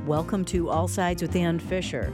Welcome to All Sides with Ann Fisher.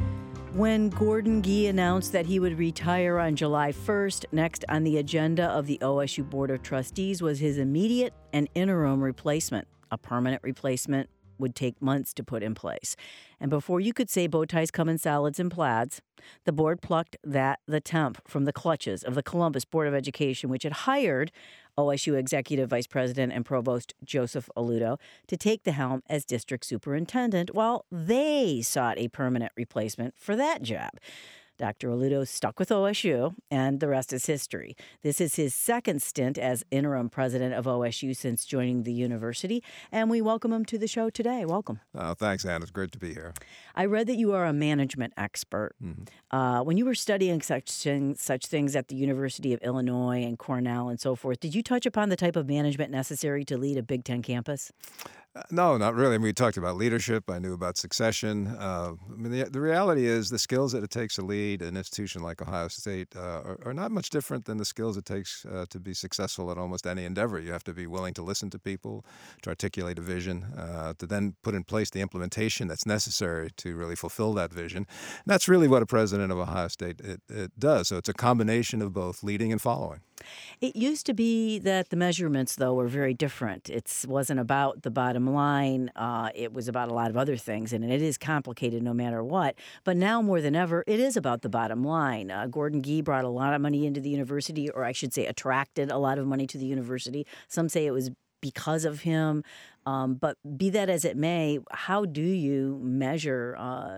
When Gordon Gee announced that he would retire on July 1st, next on the agenda of the OSU Board of Trustees was his immediate and interim replacement. A permanent replacement would take months to put in place. And before you could say bow ties come in salads and plaids, the board plucked the temp from the clutches of the Columbus Board of Education, which had hired OSU Executive Vice President and Provost Joseph Alludo to take the helm as district superintendent while they sought a permanent replacement for that job. Dr. Alludo stuck with OSU, and the rest is history. This is his second stint as interim president of OSU since joining the university, and we welcome him to the show today. Welcome. Thanks, Ann. It's great to be here. I read that you are a management expert. Mm-hmm. When you were studying such things at the University of Illinois and Cornell and so forth, did you touch upon the type of management necessary to lead a Big Ten campus? No, not really. I mean, we talked about leadership. I knew about succession. The reality is the skills that it takes to lead an institution like Ohio State are not much different than the skills it takes to be successful at almost any endeavor. You have to be willing to listen to people, to articulate a vision, to then put in place the implementation that's necessary to really fulfill that vision. And that's really what a president of Ohio State it does. So it's a combination of both leading and following. It used to be that the measurements, though, were very different. It wasn't about the bottom line. It was about a lot of other things, and it is complicated no matter what. But now more than ever, it is about the bottom line. Gordon Gee brought a lot of money into the university, or I should say attracted a lot of money to the university. Some say it was because of him. But be that as it may, how do you measure,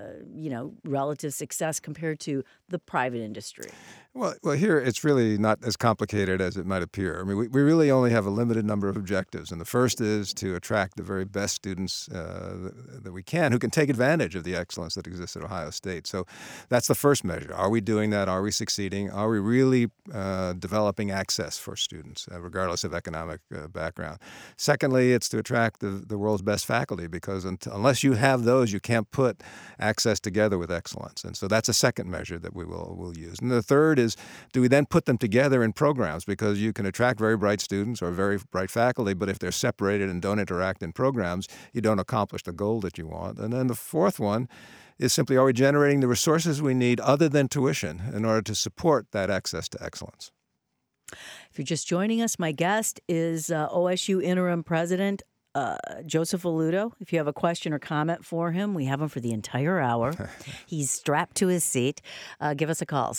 relative success compared to the private industry? Well, here it's really not as complicated as it might appear. I mean, we really only have a limited number of objectives, and the first is to attract the very best students that we can, who can take advantage of the excellence that exists at Ohio State. So that's the first measure. Are we doing that? Are we succeeding? Are we really developing access for students, regardless of economic background? Secondly, it's to attract the world's best faculty, because unless you have those, you can't put access together with excellence. And so that's a second measure that we'll use. And the third is, do we then put them together in programs? Because you can attract very bright students or very bright faculty, but if they're separated and don't interact in programs, you don't accomplish the goal that you want. And then the fourth one is simply, are we generating the resources we need other than tuition in order to support that access to excellence? If you're just joining us, my guest is OSU Interim President Joseph Alludo. If you have a question or comment for him, we have him for the entire hour. He's strapped to his seat. Give us a call,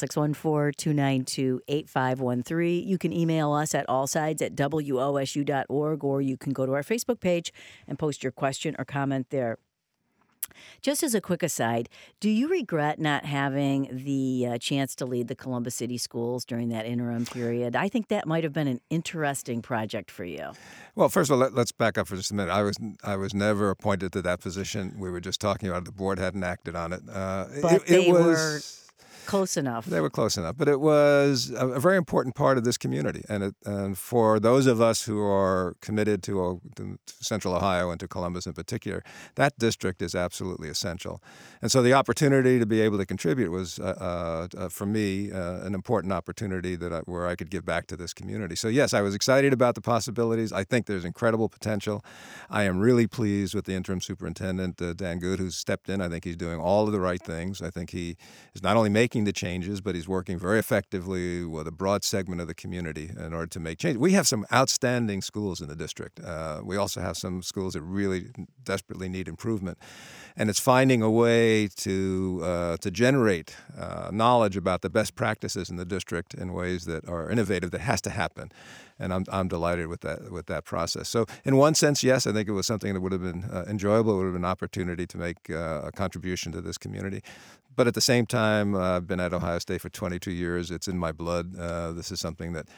614-292-8513. You can email us at allsides@wosu.org, or you can go to our Facebook page and post your question or comment there. Just as a quick aside, do you regret not having the chance to lead the Columbus City Schools during that interim period? I think that might have been an interesting project for you. Well, first of all, let's back up for just a minute. I was never appointed to that position. We were just talking about it. The board hadn't acted on it. But they were close enough. They were close enough. But it was a very important part of this community. And for those of us who are committed to Central Ohio and to Columbus in particular, that district is absolutely essential. And so the opportunity to be able to contribute was, for me, an important opportunity where I could give back to this community. So yes, I was excited about the possibilities. I think there's incredible potential. I am really pleased with the interim superintendent, Dan Good, who's stepped in. I think he's doing all of the right things. I think he is not only making the changes, but he's working very effectively with a broad segment of the community in order to make change. We have some outstanding schools in the district. We also have some schools that really desperately need improvement. And it's finding a way to generate knowledge about the best practices in the district in ways that are innovative. That has to happen. And I'm delighted with that process. So in one sense, yes, I think it was something that would have been enjoyable. It would have been an opportunity to make a contribution to this community. But at the same time, I've been at Ohio State for 22 years. It's in my blood. This is something that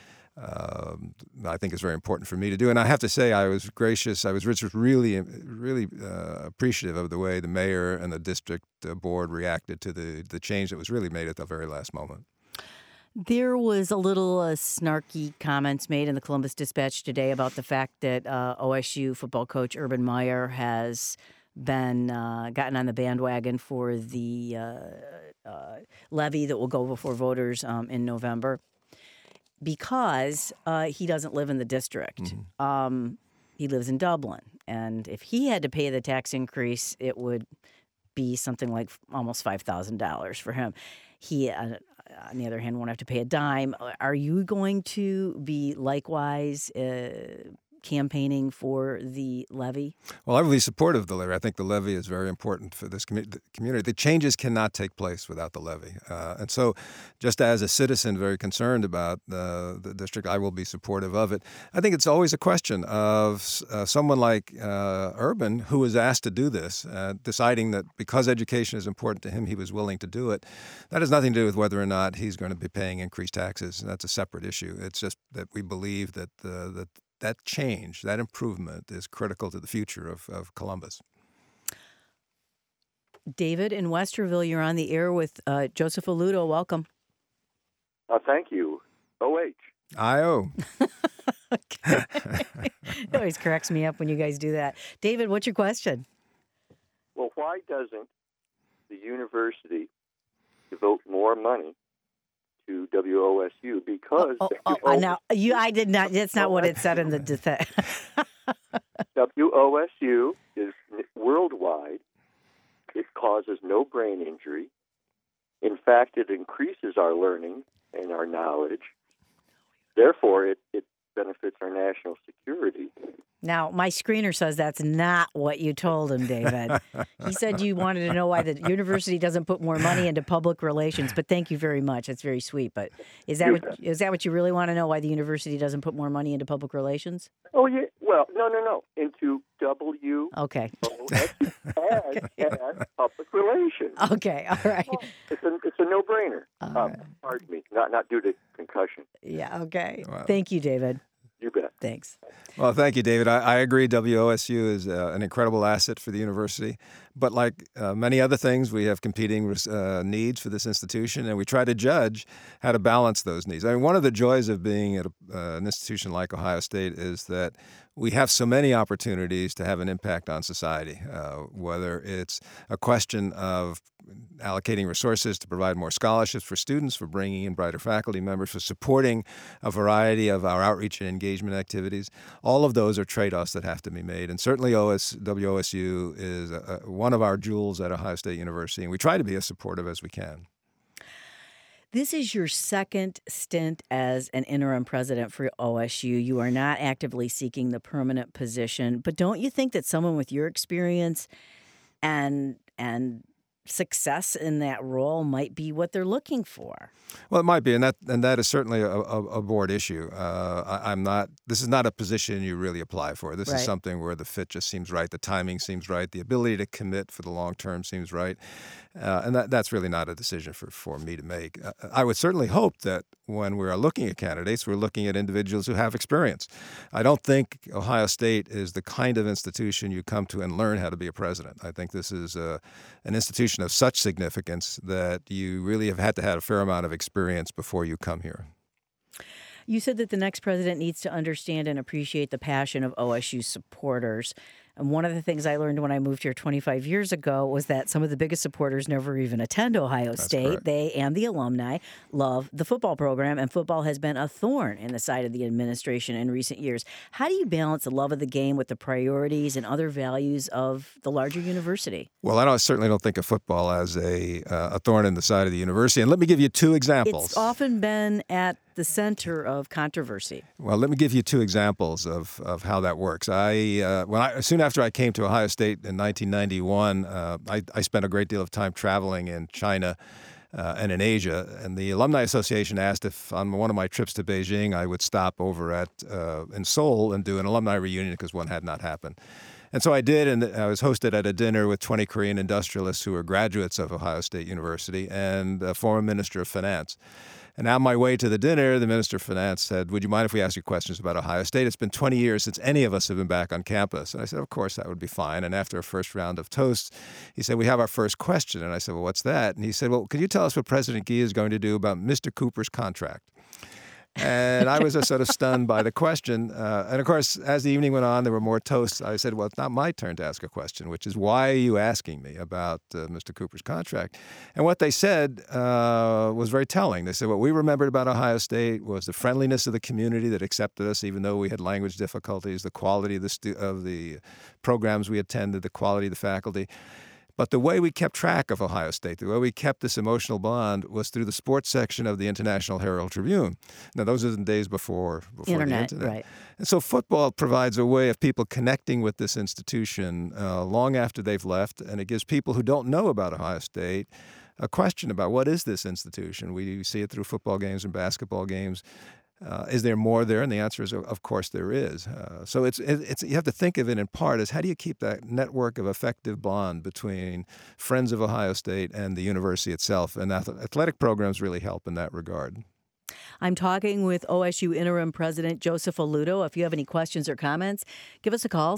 I think is very important for me to do. And I have to say, I was gracious. I was really appreciative of the way the mayor and the district board reacted to the change that was really made at the very last moment. There was a little snarky comments made in the Columbus Dispatch today about the fact that OSU football coach Urban Meyer has been gotten on the bandwagon for the levy that will go before voters in November because he doesn't live in the district. Mm-hmm. he lives in Dublin. And if he had to pay the tax increase, it would be something like almost $5,000 for him. He, on the other hand, won't have to pay a dime. Are you going to be likewise campaigning for the levy? Well, I'm really supportive of the levy. I think the levy is very important for this community. The changes cannot take place without the levy. And so just as a citizen very concerned about the district, I will be supportive of it. I think it's always a question of someone like Urban, who was asked to do this, deciding that because education is important to him, he was willing to do it. That has nothing to do with whether or not he's going to be paying increased taxes. And that's a separate issue. It's just that we believe that that change, that improvement is critical to the future of Columbus. David in Westerville, you're on the air with Joseph Aludo. Welcome. Thank you. OH. I-O. It always cracks me up when you guys do that. David, what's your question? Well, why doesn't the university devote more money to WOSU? Because now I did not. That's not what it said in the defense. WOSU is worldwide. It causes no brain injury. In fact, it increases our learning and our knowledge. Therefore, it benefits our national security. Now, my screener says that's not what you told him, David. He said you wanted to know why the university doesn't put more money into public relations, but thank you very much. That's very sweet. But is that what you really want to know, why the university doesn't put more money into public relations? Oh, yeah. Well, no. Into WOSU Okay. as public relations. Okay, all right. It's a no-brainer. Pardon me, not due to concussion. Yeah, okay. Wow. Thank you, David. You bet. Thanks. Well, thank you, David. I agree WOSU is an incredible asset for the university. But like many other things, we have competing needs for this institution, and we try to judge how to balance those needs. I mean, one of the joys of being at an institution like Ohio State is that we have so many opportunities to have an impact on society, whether it's a question of allocating resources to provide more scholarships for students, for bringing in brighter faculty members, for supporting a variety of our outreach and engagement activities. All of those are trade-offs that have to be made. And certainly WOSU is one of our jewels at Ohio State University, and we try to be as supportive as we can. This is your second stint as an interim president for OSU. You are not actively seeking the permanent position, but don't you think that someone with your experience and success in that role might be what they're looking for? Well, it might be, and that is certainly a board issue. This is not a position you really apply for. This is something where the fit just seems right, the timing seems right, the ability to commit for the long term seems right, and that's really not a decision for me to make. I would certainly hope that when we are looking at candidates, we're looking at individuals who have experience. I don't think Ohio State is the kind of institution you come to and learn how to be a president. I think this is an institution of such significance that you really have had to have a fair amount of experience before you come here. You said that the next president needs to understand and appreciate the passion of OSU supporters. And one of the things I learned when I moved here 25 years ago was that some of the biggest supporters never even attend Ohio State. Correct. They and the alumni love the football program, and football has been a thorn in the side of the administration in recent years. How do you balance the love of the game with the priorities and other values of the larger university? Well, I certainly don't think of football as a thorn in the side of the university. And let me give you two examples. It's often been at the center of controversy. Well, let me give you two examples of how that works. Soon after I came to Ohio State in 1991, I spent a great deal of time traveling in China and in Asia. And the Alumni Association asked if on one of my trips to Beijing, I would stop over in Seoul and do an alumni reunion because one had not happened. And so I did, and I was hosted at a dinner with 20 Korean industrialists who were graduates of Ohio State University and a former Minister of Finance. And on my way to the dinner, the Minister of Finance said, "Would you mind if we ask you questions about Ohio State? It's been 20 years since any of us have been back on campus." And I said, "Of course, that would be fine." And after a first round of toasts, he said, "We have our first question." And I said, "Well, what's that?" And he said, "Well, could you tell us what President Gee is going to do about Mr. Cooper's contract?" And I was just sort of stunned by the question. And of course, as the evening went on, there were more toasts. I said, well, it's not my turn to ask a question, which is, why are you asking me about Mr. Cooper's contract? And what they said was very telling. They said, what we remembered about Ohio State was the friendliness of the community that accepted us, even though we had language difficulties, the quality of the programs we attended, the quality of the faculty. But the way we kept track of Ohio State, the way we kept this emotional bond, was through the sports section of the International Herald Tribune. Now, those are the days before Internet, the Internet. right. And so football provides a way of people connecting with this institution long after they've left, and it gives people who don't know about Ohio State a question about, what is this institution? We see it through football games and basketball games. Is there more there? And the answer is, of course, there is. So it's you have to think of it in part as, how do you keep that network of effective bond between friends of Ohio State and the university itself? And athletic programs really help in that regard. I'm talking with OSU Interim President Joseph Alluto. If you have any questions or comments, give us a call,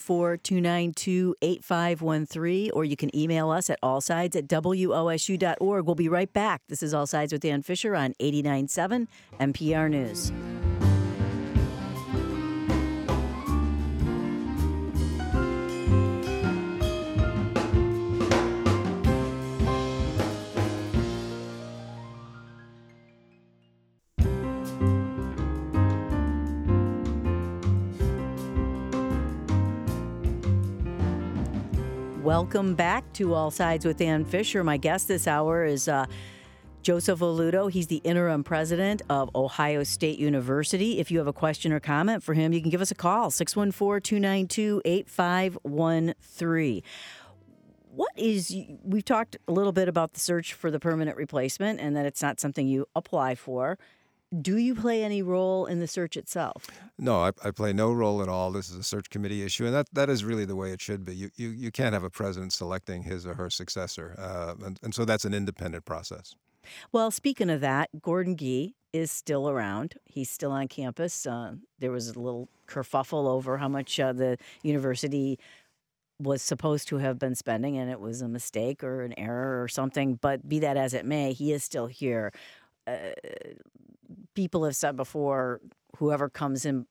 614-292-8513, or you can email us at allsides@wosu.org. We'll be right back. This is All Sides with Dan Fisher on 89.7 NPR News. Welcome back to All Sides with Dan Fisher. My guest this hour is Joseph Alluto. He's the interim president of Ohio State University. If you have a question or comment for him, you can give us a call, 614-292-8513. We've talked a little bit about the search for the permanent replacement and that it's not something you apply for. Do you play any role in the search itself? No, I play no role at all. This is a search committee issue, and that is really the way it should be. You can't have a president selecting his or her successor, and so that's an independent process. Well, speaking of that, Gordon Gee is still around. He's still on campus. There was a little kerfuffle over how much the university was supposed to have been spending, and it was a mistake or an error or something. But be that as it may, he is still here. People have said before, whoever comes in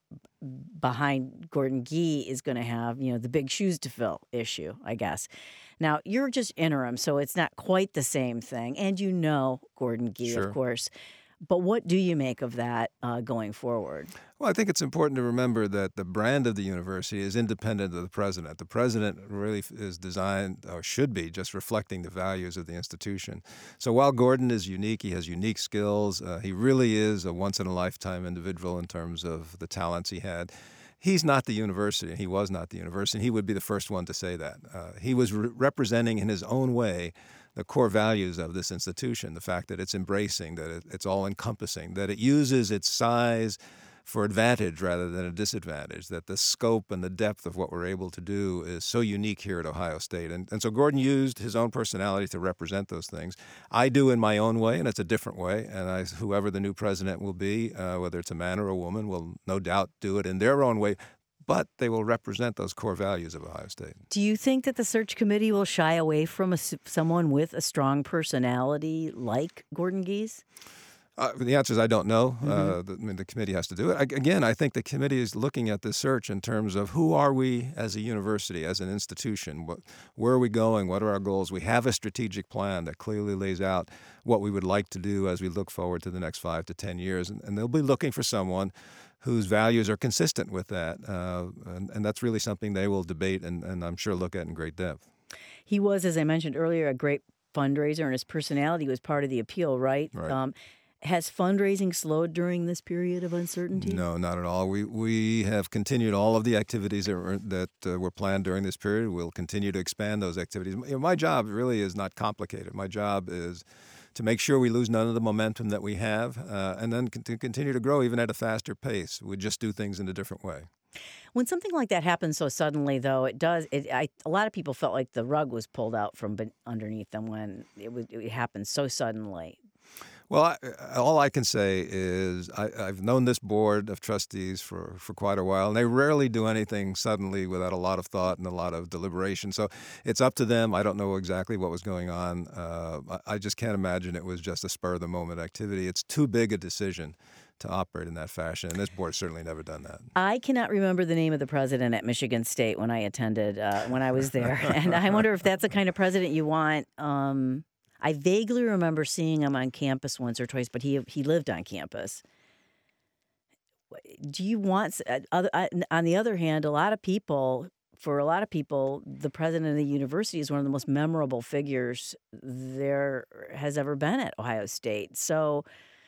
behind Gordon Gee is going to have, the big shoes to fill issue, I guess. Now, you're just interim, so it's not quite the same thing. And Gordon Gee, Sure. Of course. But what do you make of that going forward? Well, I think it's important to remember that the brand of the university is independent of the president. The president really is designed, or should be, just reflecting the values of the institution. So while Gordon is unique, he has unique skills, he really is a once-in-a-lifetime individual in terms of the talents he had. He's not the university, and he was not the university, and he would be the first one to say that. He was representing in his own way the core values of this institution, the fact that it's embracing, that it's all-encompassing, that it uses its size for advantage rather than a disadvantage, that the scope and the depth of what we're able to do is so unique here at Ohio State. And so Gordon used his own personality to represent those things. I do in my own way, and it's a different way, and whoever the new president will be, whether it's a man or a woman, will no doubt do it in their own way, but they will represent those core values of Ohio State. Do you think that the search committee will shy away from someone with a strong personality like Gordon Gee's? The answer is I don't know. The committee has to do it. Again, I think the committee is looking at this search in terms of who are we as a university, as an institution? Where are we going? What are our goals? We have a strategic plan that clearly lays out what we would like to do as we look forward to the next 5 to 10 years. And they'll be looking for someone whose values are consistent with that. And that's really something they will debate and I'm sure look at in great depth. He was, as I mentioned earlier, a great fundraiser, and his personality was part of the appeal, right? Right. Has fundraising slowed during this period of uncertainty? No, not at all. We have continued all of the activities that were planned during this period. We'll continue to expand those activities. My job really is not complicated. My job is to make sure we lose none of the momentum that we have, and then to continue to grow even at a faster pace. We just do things in a different way. When something like that happens so suddenly, though, a lot of people felt like the rug was pulled out from underneath them when it happened so suddenly. Well, all I can say is I've known this board of trustees for quite a while, and they rarely do anything suddenly without a lot of thought and a lot of deliberation. So it's up to them. I don't know exactly what was going on. I just can't imagine it was just a spur-of-the-moment activity. It's too big a decision to operate in that fashion, and this board's certainly never done that. I cannot remember the name of the president at Michigan State when I attended, when I was there. And I wonder if that's the kind of president you want. I vaguely remember seeing him on campus once or twice, but he lived on campus. Do you want, on the other hand, for a lot of people, the president of the university is one of the most memorable figures there has ever been at Ohio State. So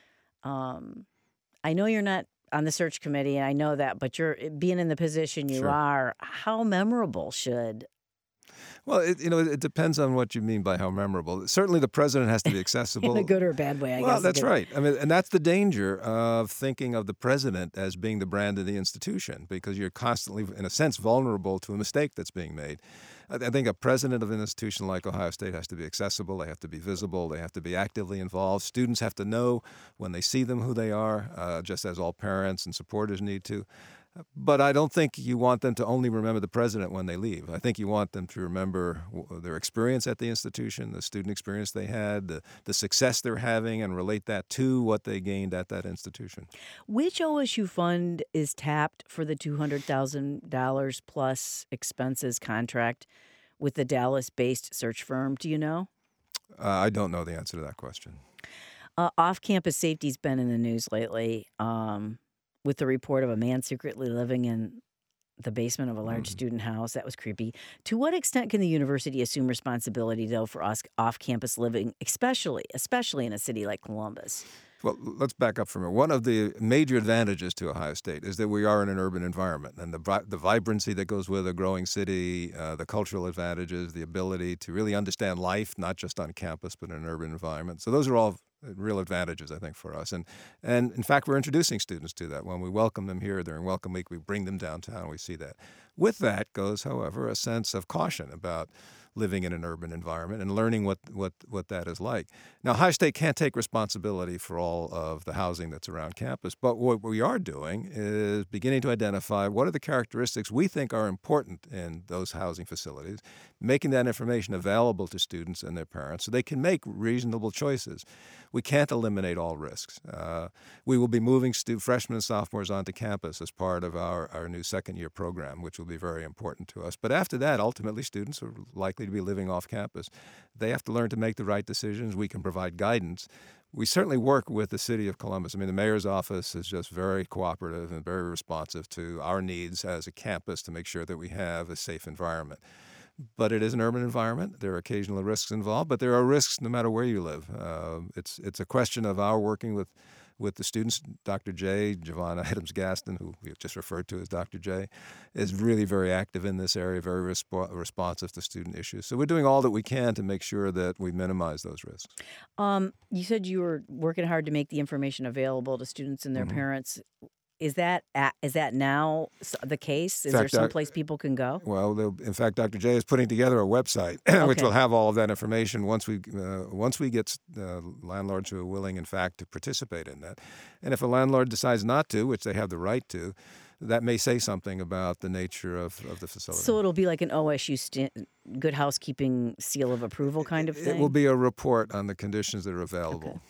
I know you're not on the search committee, and I know that, but you're being in the position you are. How memorable should? Well, it depends on what you mean by how memorable. Certainly, the president has to be accessible. In a good or bad way, I guess. Well, that's right. I mean, and that's the danger of thinking of the president as being the brand of the institution, because you're constantly, in a sense, vulnerable to a mistake that's being made. I think a president of an institution like Ohio State has to be accessible. They have to be visible. They have to be actively involved. Students have to know when they see them who they are, just as all parents and supporters need to. But I don't think you want them to only remember the president when they leave. I think you want them to remember their experience at the institution, the student experience they had, the success they're having, and relate that to what they gained at that institution. Which OSU fund is tapped for the $200,000 plus expenses contract with the Dallas-based search firm? Do you know? I don't know the answer to that question. Off-campus safety's been in the news lately. With the report of a man secretly living in the basement of a large student house. That was creepy. To what extent can the university assume responsibility, though, for off-campus living, especially in a city like Columbus? Well, let's back up for a minute. One of the major advantages to Ohio State is that we are in an urban environment, and the vibrancy that goes with a growing city, the cultural advantages, the ability to really understand life, not just on campus, but in an urban environment. So those are all real advantages, I think, for us. And in fact, we're introducing students to that. When we welcome them here during Welcome Week, we bring them downtown, we see that. With that goes, however, a sense of caution about living in an urban environment and learning what that is like. Now, Ohio State can't take responsibility for all of the housing that's around campus, but what we are doing is beginning to identify what are the characteristics we think are important in those housing facilities, making that information available to students and their parents so they can make reasonable choices. We can't eliminate all risks. We will be moving freshmen and sophomores onto campus as part of our new second-year program, which will be very important to us. But after that, ultimately, students are likely to be living off campus. They have to learn to make the right decisions. We can provide guidance. We certainly work with the city of Columbus. I mean, the mayor's office is just very cooperative and very responsive to our needs as a campus to make sure that we have a safe environment. But it is an urban environment. There are occasional risks involved, but there are risks no matter where you live. It's a question of our working with the students. Dr. J, Giovanna Adams-Gaston, who we just referred to as Dr. J, is really very active in this area, very responsive to student issues. So we're doing all that we can to make sure that we minimize those risks. You said you were working hard to make the information available to students and their parents. Is that now the case? Is there someplace people can go? Well, in fact, Dr. J is putting together a website which will have all of that information once we get landlords who are willing, in fact, to participate in that. And if a landlord decides not to, which they have the right to, that may say something about the nature of the facility. So it'll be like an OSU Good Housekeeping seal of approval kind of thing? It will be a report on the conditions that are available. Okay.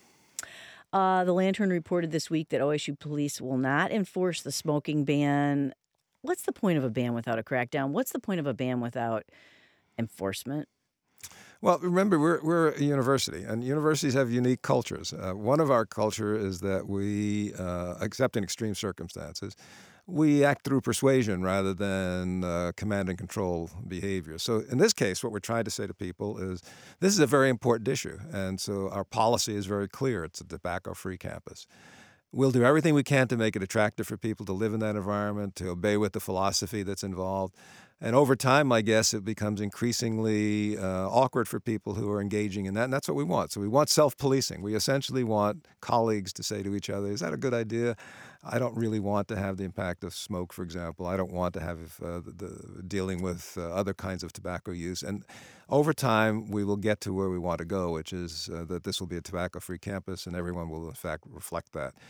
The Lantern reported this week that OSU police will not enforce the smoking ban. What's the point of a ban without a crackdown? What's the point of a ban without enforcement? Well, remember, we're a university, and universities have unique cultures. One of our culture is that we, except in extreme circumstances, we act through persuasion rather than command and control behavior. So in this case, what we're trying to say to people is this is a very important issue. And so our policy is very clear. It's a tobacco-free campus. We'll do everything we can to make it attractive for people to live in that environment, to obey with the philosophy that's involved. And over time, I guess, it becomes increasingly awkward for people who are engaging in that, and that's what we want. So we want self-policing. We essentially want colleagues to say to each other, is that a good idea? I don't really want to have the impact of smoke, for example. I don't want to have dealing with other kinds of tobacco use. And over time, we will get to where we want to go, which is that this will be a tobacco-free campus, and everyone will, in fact, reflect that.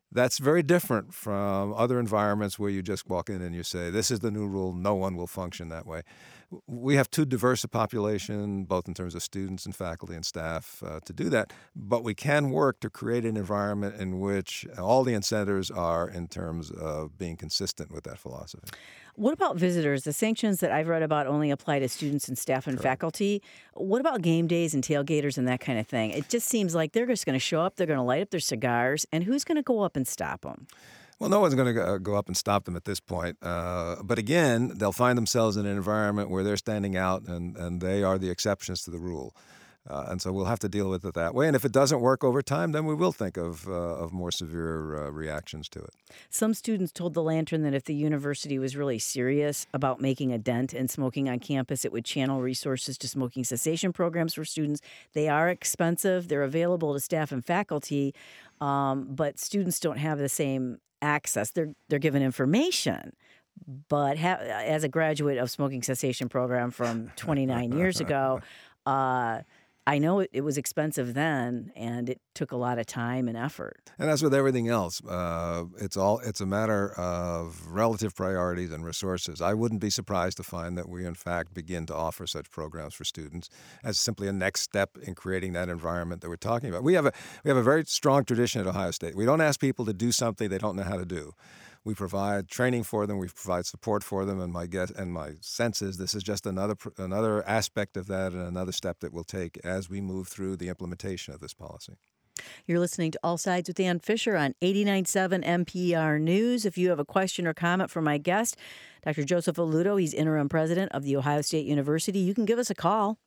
That's very different from other environments where you just walk in and you say, this is the new rule, no one will function that way. We have too diverse a population, both in terms of students and faculty and staff, to do that. But we can work to create an environment in which all the incentives are in terms of being consistent with that philosophy. What about visitors? The sanctions that I've read about only apply to students and staff and faculty. What about game days and tailgaters and that kind of thing? It just seems like they're just going to show up, they're going to light up their cigars, and who's going to go up and stop them? Well, no one's going to go up and stop them at this point. But again, they'll find themselves in an environment where they're standing out and they are the exceptions to the rule. And so we'll have to deal with it that way. And if it doesn't work over time, then we will think of more severe reactions to it. Some students told The Lantern that if the university was really serious about making a dent in smoking on campus, it would channel resources to smoking cessation programs for students. They are expensive. They're available to staff and faculty, but students don't have the same access. They're given information. But as a graduate of smoking cessation program from 29 years ago, I know it was expensive then, and it took a lot of time and effort. And as with everything else, it's a matter of relative priorities and resources. I wouldn't be surprised to find that we, in fact, begin to offer such programs for students as simply a next step in creating that environment that we're talking about. We have a very strong tradition at Ohio State. We don't ask people to do something they don't know how to do. We provide training for them. We provide support for them. And my sense is this is just another aspect of that and another step that we'll take as we move through the implementation of this policy. You're listening to All Sides with Dan Fisher on 89.7 NPR News. If you have a question or comment for my guest, Dr. Joseph Alluto, he's interim president of The Ohio State University, you can give us a call.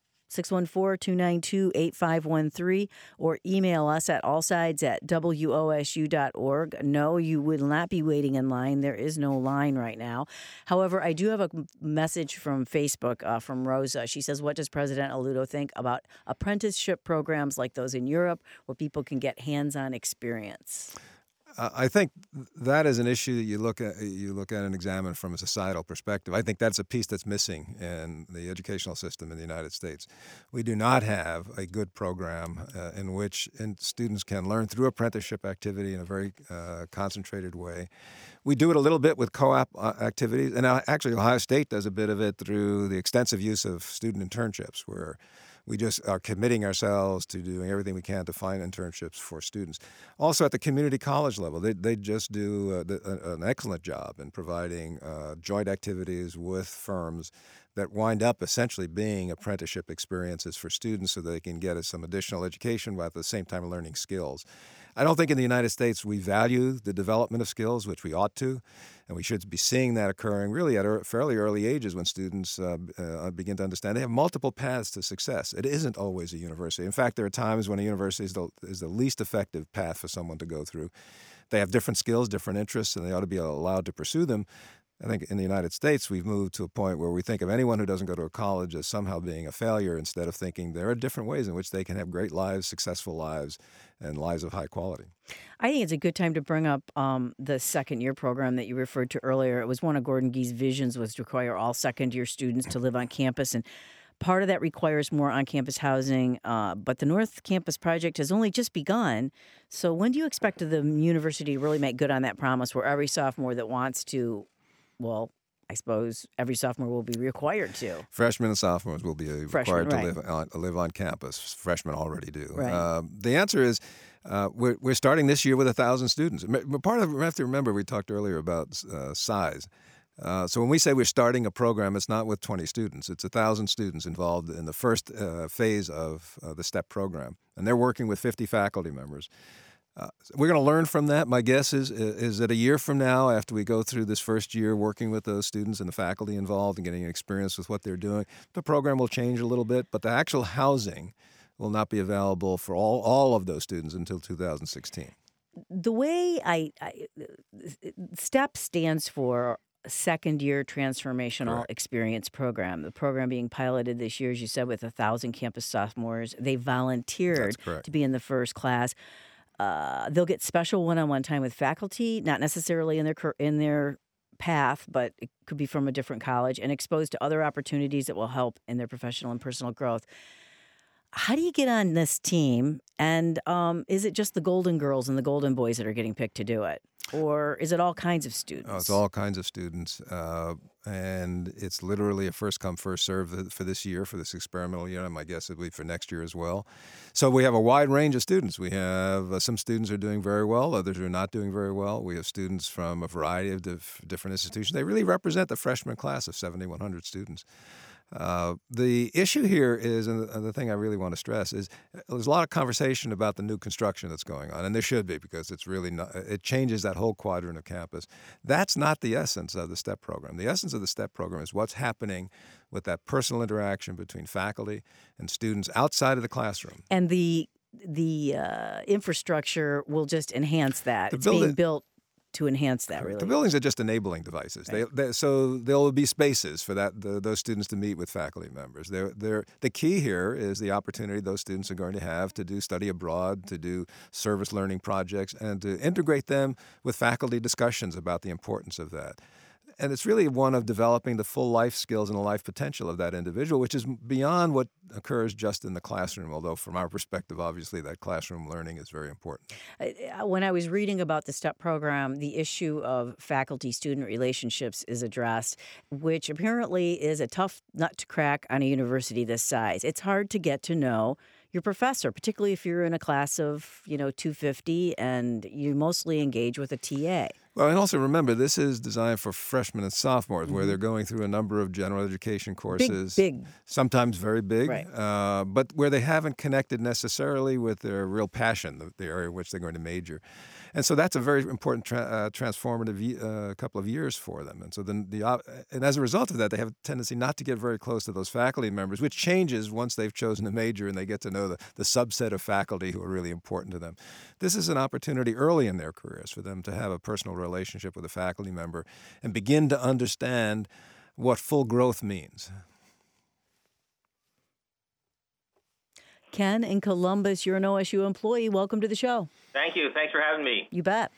614-292-8513, or email us at allsides@wosu.org. No, you will not be waiting in line. There is no line right now. However, I do have a message from Facebook from Rosa. She says, what does President Alluto think about apprenticeship programs like those in Europe where people can get hands-on experience? I think that is an issue that you look at and examine from a societal perspective. I think that's a piece that's missing in the educational system in the United States. We do not have a good program in which students can learn through apprenticeship activity in a very concentrated way. We do it a little bit with co-op activities, and actually Ohio State does a bit of it through the extensive use of student internships, where we just are committing ourselves to doing everything we can to find internships for students. Also at the community college level, they just do an excellent job in providing joint activities with firms that wind up essentially being apprenticeship experiences for students so they can get some additional education while at the same time learning skills. I don't think in the United States we value the development of skills, which we ought to, and we should be seeing that occurring really at fairly early ages when students begin to understand they have multiple paths to success. It isn't always a university. In fact, there are times when a university is the least effective path for someone to go through. They have different skills, different interests, and they ought to be allowed to pursue them. I think in the United States, we've moved to a point where we think of anyone who doesn't go to a college as somehow being a failure instead of thinking there are different ways in which they can have great lives, successful lives, and lives of high quality. I think it's a good time to bring up the second-year program that you referred to earlier. It was one of Gordon Gee's visions was to require all second-year students to live on campus, and part of that requires more on-campus housing, but the North Campus project has only just begun. So when do you expect the university to really make good on that promise where every sophomore that wants to, well, I suppose every sophomore will be required to. Freshmen and sophomores will be required to live on campus. Freshmen already do. Right. The answer is we're starting this year with 1,000 students. Part of it, we have to remember, we talked earlier about size. So when we say we're starting a program, it's not with 20 students. It's 1,000 students involved in the first phase of the STEP program. And they're working with 50 faculty members. We're going to learn from that. My guess is that a year from now, after we go through this first year working with those students and the faculty involved and getting an experience with what they're doing, the program will change a little bit, but the actual housing will not be available for all of those students until 2016. The way STEP stands for Second-Year Transformational Experience Program. The program being piloted this year, as you said, with 1,000 campus sophomores. They volunteered to be in the first class. They'll get special one-on-one time with faculty, not necessarily in their path, but it could be from a different college, and exposed to other opportunities that will help in their professional and personal growth. How do you get on this team? And is it just the Golden Girls and the Golden Boys that are getting picked to do it? Or is it all kinds of students? Oh, it's all kinds of students. And it's literally a first come, first serve for this year, for this experimental year, and my guess it'll be for next year as well. So we have a wide range of students. We have some students are doing very well, others are not doing very well. We have students from a variety of different institutions. They really represent the freshman class of 7,100 students. The issue here is, and the thing I really want to stress is, there's a lot of conversation about the new construction that's going on, and there should be, because it's really not, it changes that whole quadrant of campus. That's not the essence of the STEP program. The essence of the STEP program is what's happening with that personal interaction between faculty and students outside of the classroom. And the infrastructure will just enhance that. It's being built to enhance that, really. The buildings are just enabling devices. Right. So there will be spaces for those students to meet with faculty members. The key here is the opportunity those students are going to have to do study abroad, to do service learning projects, and to integrate them with faculty discussions about the importance of that. And it's really one of developing the full life skills and the life potential of that individual, which is beyond what occurs just in the classroom, although from our perspective, obviously, that classroom learning is very important. When I was reading about the STEP program, the issue of faculty-student relationships is addressed, which apparently is a tough nut to crack on a university this size. It's hard to get to know your professor, particularly if you're in a class of, 250 and you mostly engage with a TA. Well, and also remember, this is designed for freshmen and sophomores, where they're going through a number of general education courses. Big. Sometimes very big, right. But where they haven't connected necessarily with their real passion, the area in which they're going to major. And so that's a very important transformative couple of years for them. And so then and as a result of that, they have a tendency not to get very close to those faculty members, which changes once they've chosen a major and they get to know the subset of faculty who are really important to them. This is an opportunity early in their careers for them to have a personal relationship with a faculty member and begin to understand what full growth means. Ken in Columbus, you're an OSU employee. Welcome to the show. Thank you. Thanks for having me. You bet.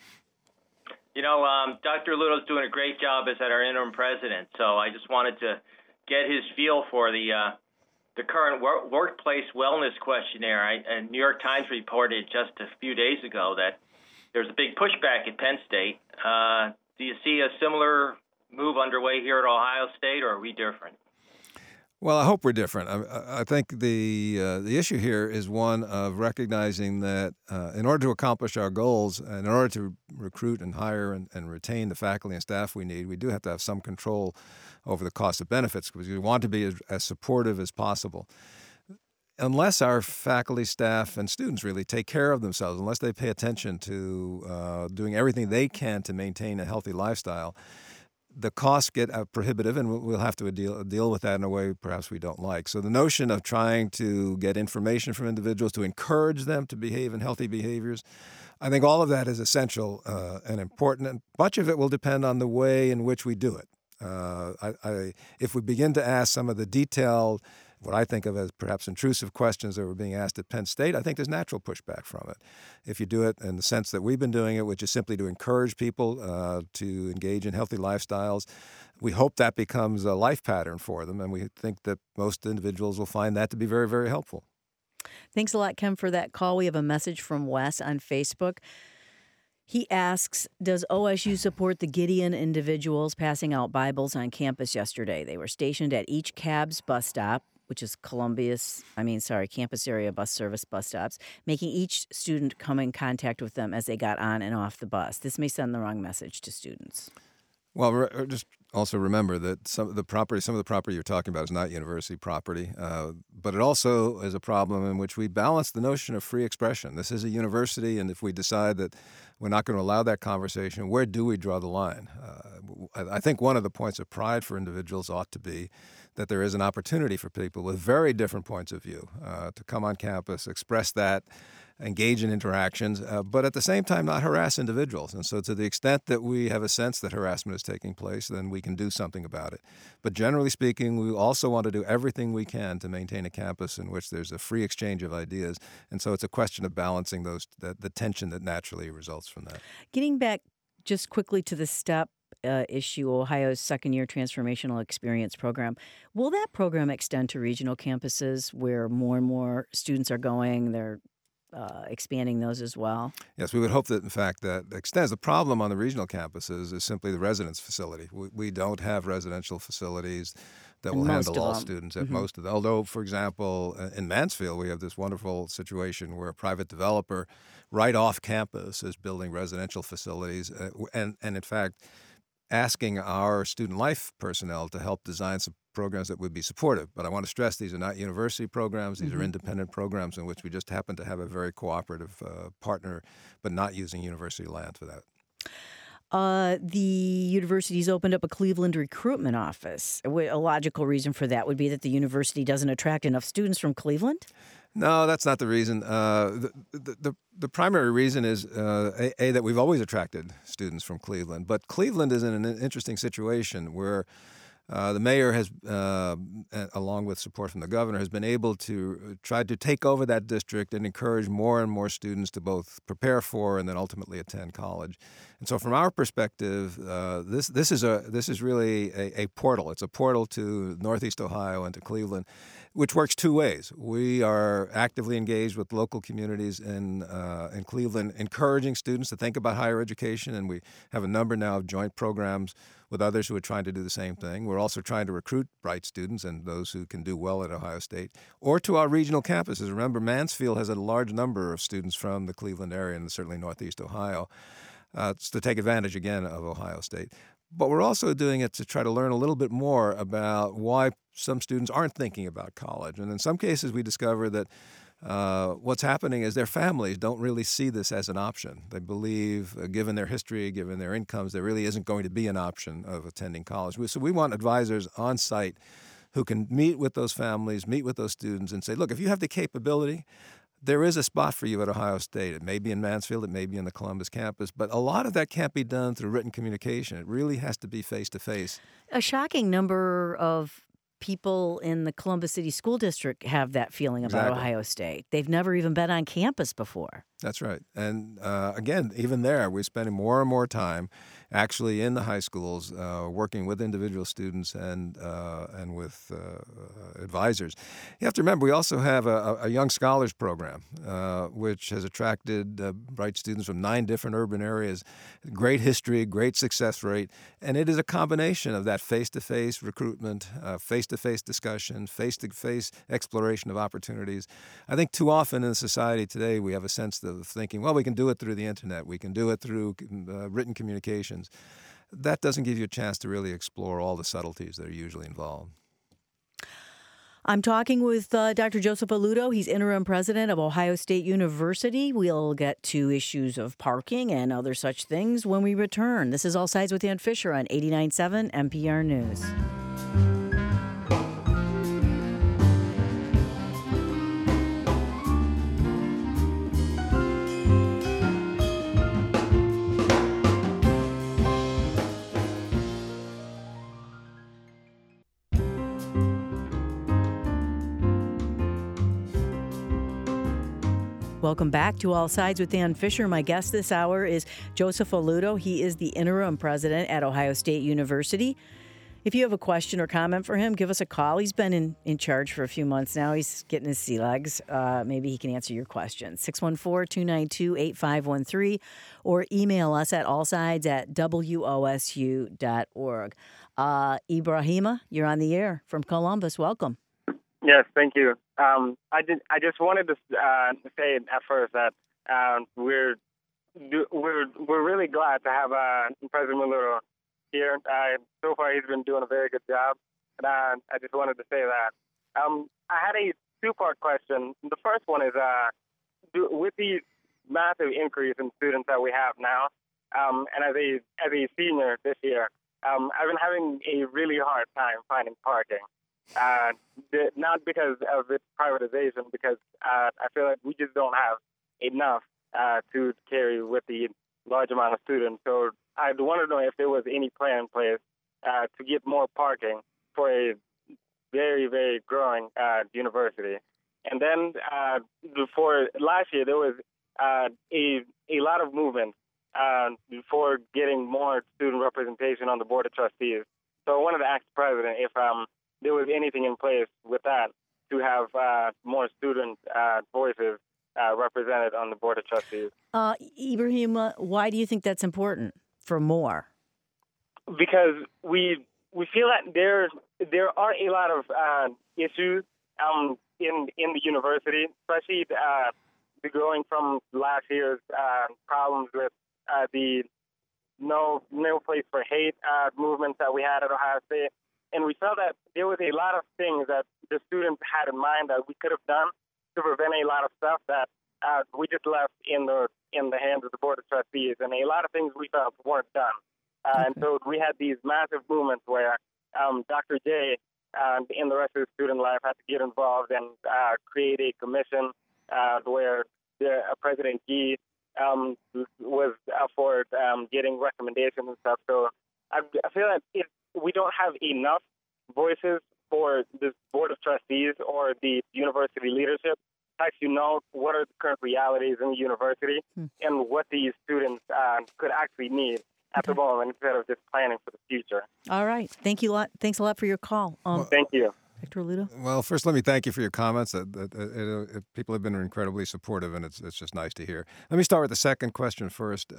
Dr. Luto's doing a great job as our interim president, so I just wanted to get his feel for the current workplace wellness questionnaire. And New York Times reported just a few days ago that there's a big pushback at Penn State. Do you see a similar move underway here at Ohio State, or are we different? Well, I hope we're different. I think the issue here is one of recognizing that in order to accomplish our goals and in order to recruit and hire and retain the faculty and staff we need, we do have to have some control over the cost of benefits, because we want to be as supportive as possible. Unless our faculty, staff, and students really take care of themselves, unless they pay attention to doing everything they can to maintain a healthy lifestyle, the costs get prohibitive, and we'll have to deal with that in a way perhaps we don't like. So the notion of trying to get information from individuals to encourage them to behave in healthy behaviors, I think all of that is essential and important, and much of it will depend on the way in which we do it. If we begin to ask some of the detailed, what I think of as perhaps intrusive questions that were being asked at Penn State, I think there's natural pushback from it. If you do it in the sense that we've been doing it, which is simply to encourage people to engage in healthy lifestyles, we hope that becomes a life pattern for them, and we think that most individuals will find that to be very, very helpful. Thanks a lot, Ken, for that call. We have a message from Wes on Facebook. He asks, does OSU support the Gideon individuals passing out Bibles on campus yesterday? They were stationed at each CABS bus stop, which is campus area bus service bus stops, making each student come in contact with them as they got on and off the bus. This may send the wrong message to students. Well, just also remember that some of the property you're talking about is not university property, but it also is a problem in which we balance the notion of free expression. This is a university, and if we decide that we're not going to allow that conversation, where do we draw the line? I think one of the points of pride for individuals ought to be that there is an opportunity for people with very different points of view to come on campus, express that, engage in interactions, but at the same time not harass individuals. And so to the extent that we have a sense that harassment is taking place, then we can do something about it. But generally speaking, we also want to do everything we can to maintain a campus in which there's a free exchange of ideas. And so it's a question of balancing the tension that naturally results from that. Getting back just quickly to the STEP OSU, Ohio's second-year transformational experience program. Will that program extend to regional campuses where more and more students are going? They're expanding those as well? Yes, we would hope that, in fact, that extends. The problem on the regional campuses is simply the residence facility. We don't have residential facilities that will handle all students at most of them. Although, for example, in Mansfield, we have this wonderful situation where a private developer right off campus is building residential facilities and in fact, asking our student life personnel to help design some programs that would be supportive. But I want to stress these are not university programs. These are independent programs in which we just happen to have a very cooperative partner, but not using university land for that. The university's opened up a Cleveland recruitment office. A logical reason for that would be that the university doesn't attract enough students from Cleveland? No, that's not the reason. The primary reason is, that we've always attracted students from Cleveland. But Cleveland is in an interesting situation where the mayor has, along with support from the governor, has been able to try to take over that district and encourage more and more students to both prepare for and then ultimately attend college. And so, from our perspective, this is really a portal. It's a portal to Northeast Ohio and to Cleveland, which works two ways. We are actively engaged with local communities in Cleveland, encouraging students to think about higher education, and we have a number now of joint programs with others who are trying to do the same thing. We're also trying to recruit bright students and those who can do well at Ohio State, or to our regional campuses. Remember, Mansfield has a large number of students from the Cleveland area and certainly Northeast Ohio. It's to take advantage, again, of Ohio State. But we're also doing it to try to learn a little bit more about why some students aren't thinking about college. And in some cases, we discover that what's happening is their families don't really see this as an option. They believe, given their history, given their incomes, there really isn't going to be an option of attending college. So we want advisors on site who can meet with those families, meet with those students, and say, look, if you have the capability, there is a spot for you at Ohio State. It may be in Mansfield, it may be in the Columbus campus, but a lot of that can't be done through written communication. It really has to be face-to-face. A shocking number of people in the Columbus City School District have that feeling about Ohio State. They've never even been on campus before. That's right. And again, even there, we're spending more and more time actually in the high schools working with individual students and with advisors. You have to remember, we also have a Young Scholars Program, which has attracted bright students from 9 different urban areas. Great history, great success rate, and it is a combination of that face-to-face recruitment, face-to-face discussion, face-to-face exploration of opportunities. I think too often in society today, we have a sense of thinking, well, we can do it through the internet, we can do it through written communications. That doesn't give you a chance to really explore all the subtleties that are usually involved. I'm talking with Dr. Joseph Alluto. He's interim president of Ohio State University. We'll get to issues of parking and other such things when we return. This is All Sides with Dan Fisher on 89.7 NPR News. Welcome back to All Sides with Dan Fisher. My guest this hour is Joseph Alluto. He is the interim president at Ohio State University. If you have a question or comment for him, give us a call. He's been in charge for a few months now. He's getting his sea legs. Maybe he can answer your questions. 614-292-8513 or email us at allsides@wosu.org. Ibrahima, you're on the air from Columbus. Welcome. Yes, thank you. I just wanted to say at first that we're really glad to have President Alluto here. So far, he's been doing a very good job, and I just wanted to say that. I had a 2-part question. The first one is, with the massive increase in students that we have now, and as a senior this year, I've been having a really hard time finding parking. Not because of its privatization, because I feel like we just don't have enough to carry with the large amount of students. So I want to know if there was any plan in place to get more parking for a very, very growing university. And then for last year, there was a lot of movement for getting more student representation on the Board of Trustees. So I wanted to ask the president if there was anything in place with that to have more student voices represented on the Board of Trustees. Ibrahim, why do you think that's important for more? Because we feel that there are a lot of issues in the university, especially going from last year's problems with the no place for hate movement that we had at Ohio State. And we felt that there was a lot of things that the students had in mind that we could have done to prevent a lot of stuff that we just left in the hands of the Board of Trustees. And a lot of things we felt weren't done. And so we had these massive movements where Dr. J and the rest of the student life had to get involved and create a commission where President Gee was for getting recommendations and stuff. So I feel that if we don't have enough voices for this Board of Trustees or the university leadership to actually know what are the current realities in the university and what these students could actually need at the moment instead of just planning for the future. All right. Thank you a lot. Thanks a lot for your call. Thank you. Dr. Ludo? Well, first, let me thank you for your comments. People have been incredibly supportive, and it's just nice to hear. Let me start with the second question first.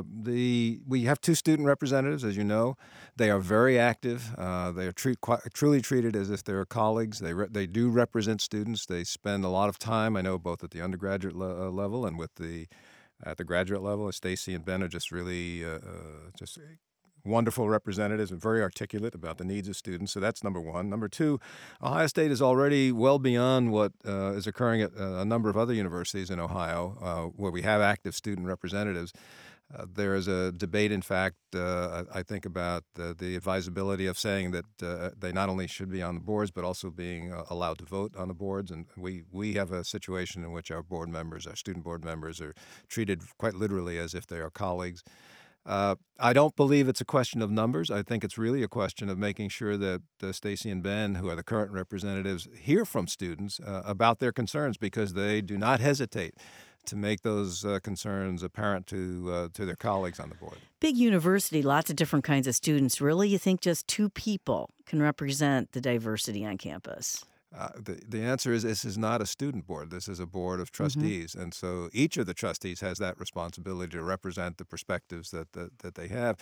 We have 2 student representatives, as you know. They are very active. They are truly treated as if they're colleagues. They do represent students. They spend a lot of time, I know, both at the undergraduate level and at the graduate level. Stacy and Ben are just really just wonderful representatives and very articulate about the needs of students. So that's number one. Number two, Ohio State is already well beyond what is occurring at a number of other universities in Ohio where we have active student representatives. There is a debate, in fact, I think, about the advisability of saying that they not only should be on the boards, but also being allowed to vote on the boards. And we have a situation in which our student board members, are treated quite literally as if they are colleagues. I don't believe it's a question of numbers. I think it's really a question of making sure that Stacy and Ben, who are the current representatives, hear from students about their concerns, because they do not hesitate to make those concerns apparent to their colleagues on the board. Big university, lots of different kinds of students. Really, you think just 2 people can represent the diversity on campus? The answer is this is not a student board. This is a board of trustees. And so each of the trustees has that responsibility to represent the perspectives that they have.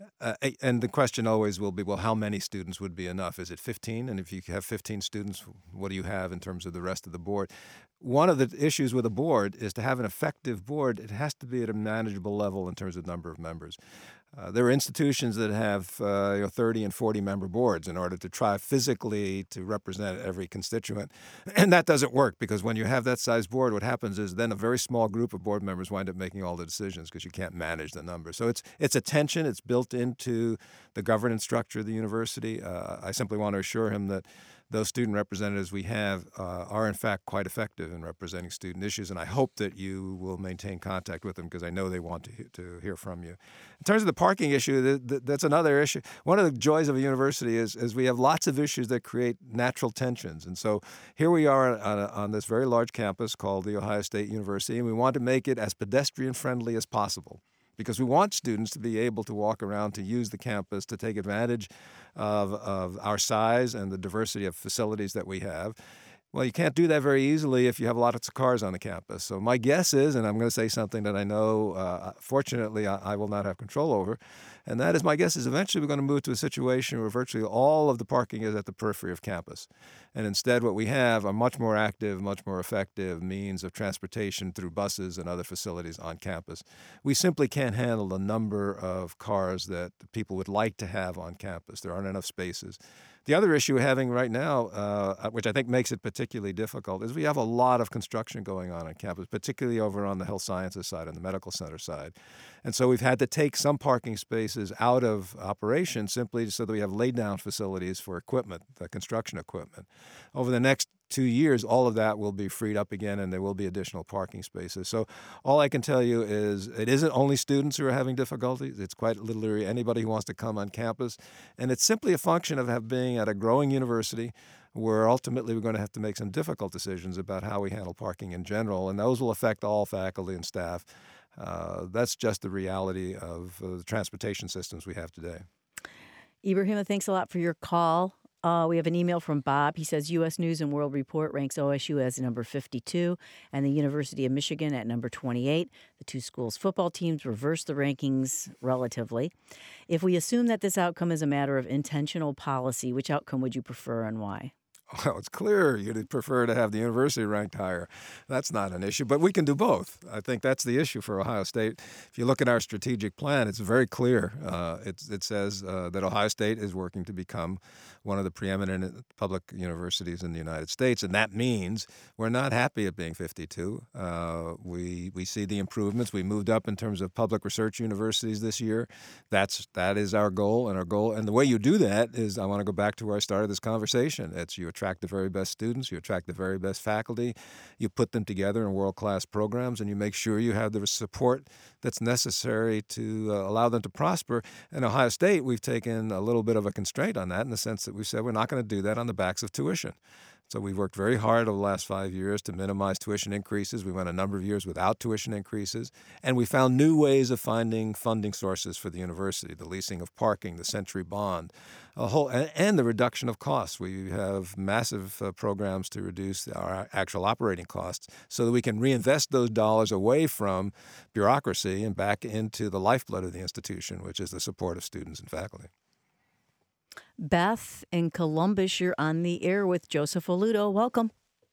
And the question always will be, well, how many students would be enough? Is it 15? And if you have 15 students, what do you have in terms of the rest of the board? One of the issues with a board is to have an effective board. It has to be at a manageable level in terms of number of members. There are institutions that have 30 and 40 member boards in order to try physically to represent every constituent. And that doesn't work, because when you have that size board, what happens is then a very small group of board members wind up making all the decisions because you can't manage the number. So it's a tension. It's built into the governance structure of the university. I simply want to assure him that those student representatives we have are, in fact, quite effective in representing student issues, and I hope that you will maintain contact with them, because I know they want to hear from you. In terms of the parking issue, that's another issue. One of the joys of a university is we have lots of issues that create natural tensions, and so here we are on this very large campus called The Ohio State University, and we want to make it as pedestrian-friendly as possible, because we want students to be able to walk around, to use the campus, to take advantage of our size and the diversity of facilities that we have. Well, you can't do that very easily if you have lots of cars on the campus. So my guess is, and I'm going to say something that I know, fortunately, I will not have control over, and that is, my guess is eventually we're going to move to a situation where virtually all of the parking is at the periphery of campus. And instead what we have are much more active, much more effective means of transportation through buses and other facilities on campus. We simply can't handle the number of cars that people would like to have on campus. There aren't enough spaces. The other issue we're having right now, which I think makes it particularly difficult, is we have a lot of construction going on campus, particularly over on the health sciences side and the medical center side. And so we've had to take some parking spaces out of operation simply so that we have laid-down facilities for equipment, the construction equipment. Over the next 2 years, all of that will be freed up again, and there will be additional parking spaces. So all I can tell you is it isn't only students who are having difficulties. It's quite literally anybody who wants to come on campus. And it's simply a function of being at a growing university where ultimately we're going to have to make some difficult decisions about how we handle parking in general, and those will affect all faculty and staff. That's just the reality of the transportation systems we have today. Ibrahima, thanks a lot for your call. We have an email from Bob. He says U.S. News and World Report ranks OSU as number 52 and the University of Michigan at number 28. The two schools' football teams reversed the rankings relatively. If we assume that this outcome is a matter of intentional policy, which outcome would you prefer and why? Well, it's clear you'd prefer to have the university ranked higher. That's not an issue, but we can do both. I think that's the issue for Ohio State. If you look at our strategic plan, it's very clear. It says that Ohio State is working to become one of the preeminent public universities in the United States, and that means we're not happy at being 52. We see the improvements. We moved up in terms of public research universities this year. That is our goal, and the way you do that is, I want to go back to where I started this conversation. It's you attract the very best students, you attract the very best faculty, you put them together in world-class programs, and you make sure you have the support that's necessary to allow them to prosper. In Ohio State, we've taken a little bit of a constraint on that in the sense that we've said we're not going to do that on the backs of tuition. So we've worked very hard over the last 5 years to minimize tuition increases. We went a number of years without tuition increases, and we found new ways of finding funding sources for the university, the leasing of parking, the Century Bond, and the reduction of costs. We have massive programs to reduce our actual operating costs so that we can reinvest those dollars away from bureaucracy and back into the lifeblood of the institution, which is the support of students and faculty. Beth in Columbus, you're on the air with Joseph Oludo. Welcome.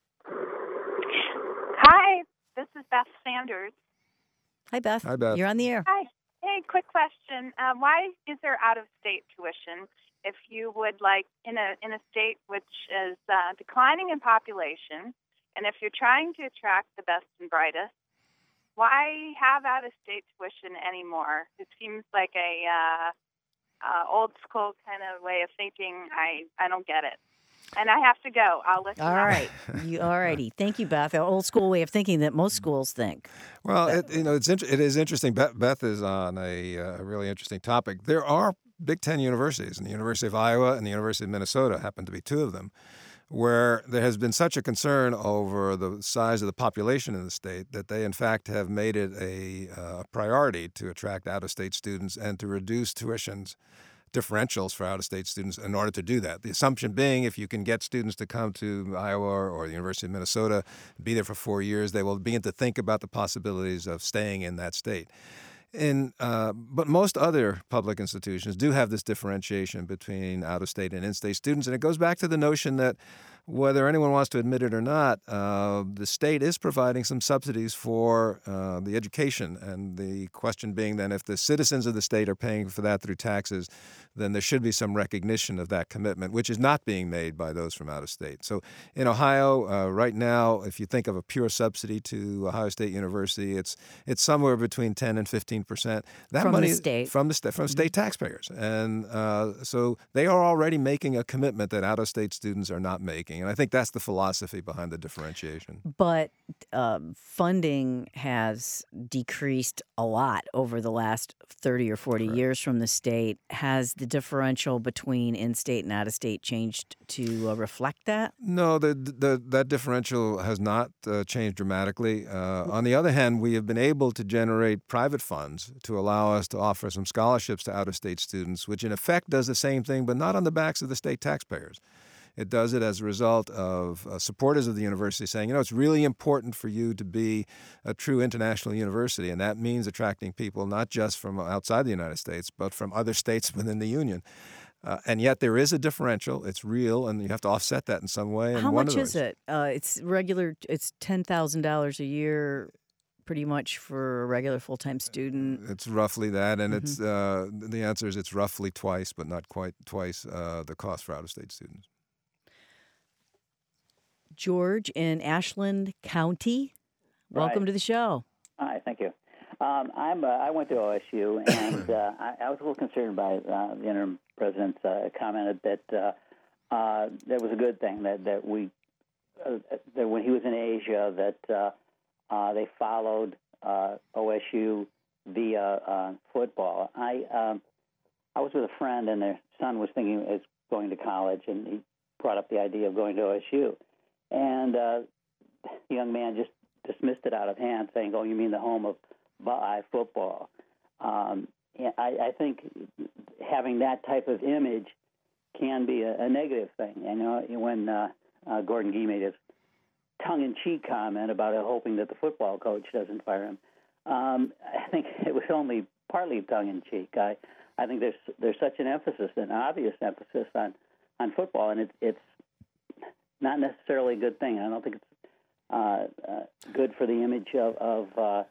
Hi, this is Beth Sanders. Hi, Beth. Hi, Beth. You're on the air. Hi. Hey, quick question. Why is there out-of-state tuition if you would like in a state which is declining in population, and if you're trying to attract the best and brightest, why have out-of-state tuition anymore? It seems like a old school kind of way of thinking. I don't get it. And I have to go. I'll listen. All right. All righty. Thank you, Beth. An old school way of thinking that most schools think. Well, it is interesting. Beth is on a really interesting topic. There are Big Ten universities, and the University of Iowa and the University of Minnesota happen to be two of them, where there has been such a concern over the size of the population in the state that they, in fact, have made it a priority to attract out-of-state students and to reduce tuitions differentials for out-of-state students in order to do that. The assumption being if you can get students to come to Iowa or the University of Minnesota, be there for 4 years, they will begin to think about the possibilities of staying in that state. But most other public institutions do have this differentiation between out-of-state and in-state students, and it goes back to the notion that whether anyone wants to admit it or not, the state is providing some subsidies for the education. And the question being then, if the citizens of the state are paying for that through taxes, then there should be some recognition of that commitment, which is not being made by those from out of state. So in Ohio, right now, if you think of a pure subsidy to Ohio State University, it's somewhere between 10 and 15%. That from money the state. From state taxpayers. And so they are already making a commitment that out-of-state students are not making. And I think that's the philosophy behind the differentiation. But funding has decreased a lot over the last 30 or 40 years from the state. Has the differential between in-state and out-of-state changed to reflect that? No, that differential has not changed dramatically. On the other hand, we have been able to generate private funds to allow us to offer some scholarships to out-of-state students, which in effect does the same thing, but not on the backs of the state taxpayers. It does it as a result of supporters of the university saying, it's really important for you to be a true international university, and that means attracting people not just from outside the United States, but from other states within the union. And yet there is a differential. It's real, and you have to offset that in some way. And how much is it? It's regular. It's $10,000 a year, pretty much for a regular full-time student. It's roughly that, and it's the answer is it's roughly twice, but not quite twice the cost for out-of-state students. George in Ashland County, welcome to the show. Hi, thank you. I went to OSU, and I was a little concerned by the interim president's commented that that was a good thing that we that when he was in Asia that they followed OSU via football. I was with a friend, and their son was thinking of going to college, and he brought up the idea of going to OSU. And the young man just dismissed it out of hand, saying, "Oh, you mean the home of by football. I think having that type of image can be a negative thing. You know, when Gordon Gee made his tongue-in-cheek comment about hoping that the football coach doesn't fire him, I think it was only partly tongue-in-cheek. I think there's such an emphasis, an obvious emphasis on football, and it's not necessarily a good thing. I don't think it's good for the image of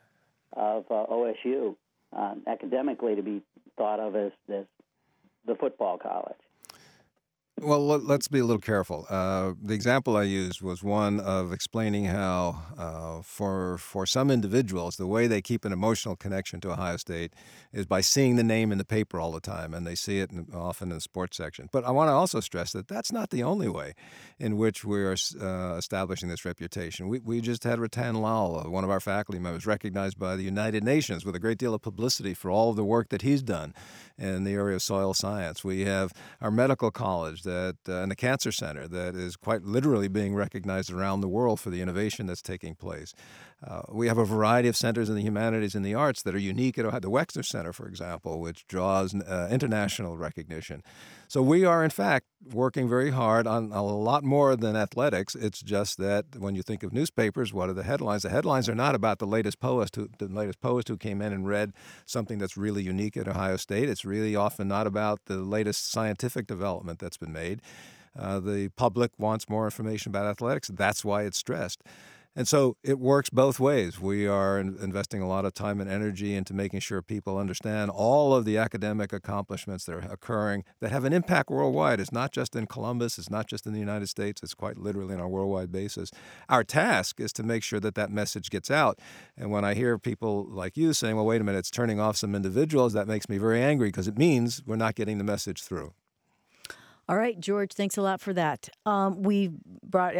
OSU academically to be thought of as the football college. Well, let's be a little careful. The example I used was one of explaining how, for some individuals, the way they keep an emotional connection to Ohio State is by seeing the name in the paper all the time, and they see it often in the sports section. But I want to also stress that that's not the only way in which we are establishing this reputation. We just had Ratan Lal, one of our faculty members, recognized by the United Nations with a great deal of publicity for all of the work that he's done in the area of soil science. We have our medical college and the Cancer Center that is quite literally being recognized around the world for the innovation that's taking place. We have a variety of centers in the humanities and the arts that are unique at Ohio. The Wexner Center, for example, which draws international recognition. So we are, in fact, working very hard on a lot more than athletics. It's just that when you think of newspapers, what are the headlines? The headlines are not about the latest poet who came in and read something that's really unique at Ohio State. It's really often not about the latest scientific development that's been made. The public wants more information about athletics. That's why it's stressed. And so it works both ways. We are investing a lot of time and energy into making sure people understand all of the academic accomplishments that are occurring that have an impact worldwide. It's not just in Columbus. It's not just in the United States. It's quite literally on a worldwide basis. Our task is to make sure that that message gets out. And when I hear people like you saying, well, wait a minute, it's turning off some individuals, that makes me very angry because it means we're not getting the message through. All right, George, thanks a lot for that. We brought...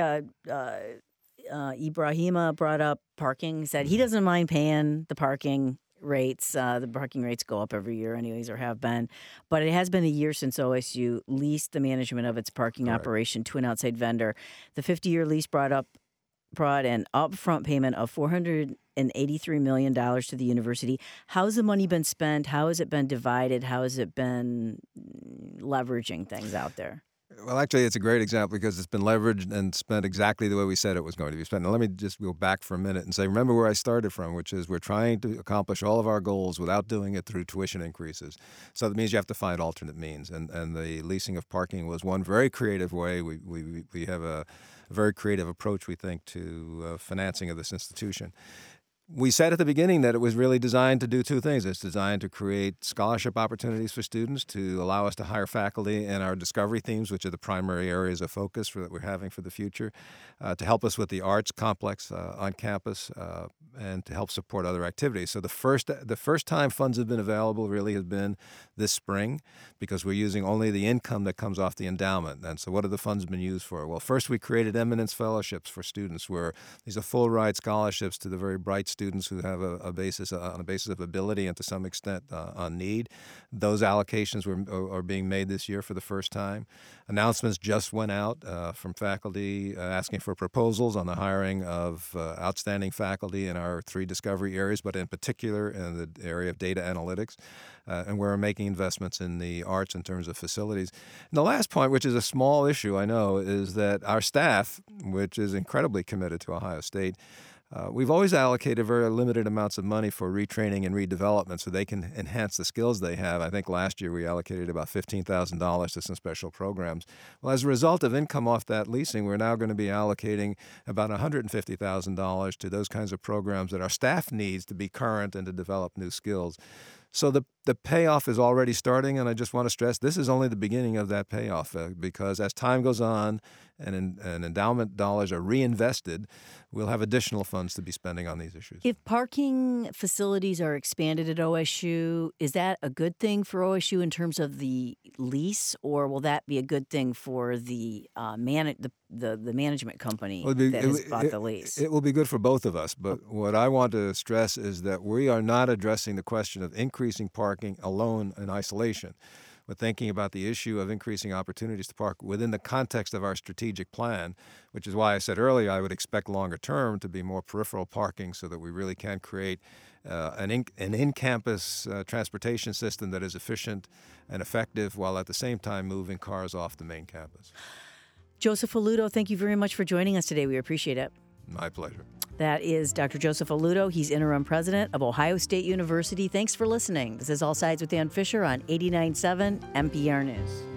Ibrahima brought up parking, said he doesn't mind paying the parking rates. The parking rates go up every year anyways, or have been. But it has been a year since OSU leased the management of its parking operation to an outside vendor. The 50-year lease brought an upfront payment of $483 million to the university. How's the money been spent? How has it been divided? How has it been leveraging things out there? Well, actually, it's a great example because it's been leveraged and spent exactly the way we said it was going to be spent. Now, let me just go back for a minute and say, remember where I started from, which is we're trying to accomplish all of our goals without doing it through tuition increases. So that means you have to find alternate means. And the leasing of parking was one very creative way. We have a very creative approach, we think, to financing of this institution. We said at the beginning that it was really designed to do two things. It's designed to create scholarship opportunities for students, to allow us to hire faculty in our discovery themes, which are the primary areas of focus that we're having for the future, to help us with the arts complex on campus, and to help support other activities. So the first time funds have been available really has been this spring because we're using only the income that comes off the endowment. And so what have the funds been used for? Well, first we created Eminence Fellowships for students where these are full-ride scholarships to the very bright students who have on a basis of ability and to some extent on need. Those allocations are being made this year for the first time. Announcements just went out from faculty asking for proposals on the hiring of outstanding faculty in our 3 discovery areas, but in particular in the area of data analytics. And we're making investments in the arts in terms of facilities. And the last point, which is a small issue, I know, is that our staff, which is incredibly committed to Ohio State, we've always allocated very limited amounts of money for retraining and redevelopment so they can enhance the skills they have. I think last year we allocated about $15,000 to some special programs. Well, as a result of income off that leasing, we're now going to be allocating about $150,000 to those kinds of programs that our staff needs to be current and to develop new skills. So the payoff is already starting, and I just want to stress this is only the beginning of that payoff because as time goes on and endowment dollars are reinvested, we'll have additional funds to be spending on these issues. If parking facilities are expanded at OSU, is that a good thing for OSU in terms of the lease, or will that be a good thing for the management company that has bought the lease? It will be good for both of us, but what I want to stress is that we are not addressing the question of increasing parking alone in isolation. We're thinking about the issue of increasing opportunities to park within the context of our strategic plan, which is why I said earlier I would expect longer term to be more peripheral parking so that we really can create an in-campus transportation system that is efficient and effective while at the same time moving cars off the main campus. Joseph Alluto, thank you very much for joining us today. We appreciate it. My pleasure. That is Dr. Joseph Alluto. He's interim president of Ohio State University. Thanks for listening. This is All Sides with Dan Fisher on 89.7 NPR News.